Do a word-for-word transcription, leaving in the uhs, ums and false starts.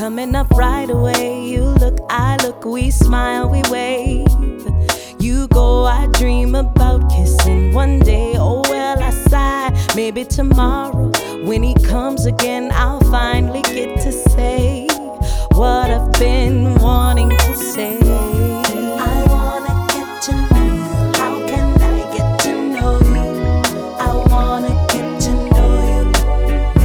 coming up right away. You look, I look, we smile, we wave. You go, I dream about kissing one day. Oh well, I sigh, maybe tomorrow when he comes again I'll finally get to say what I've been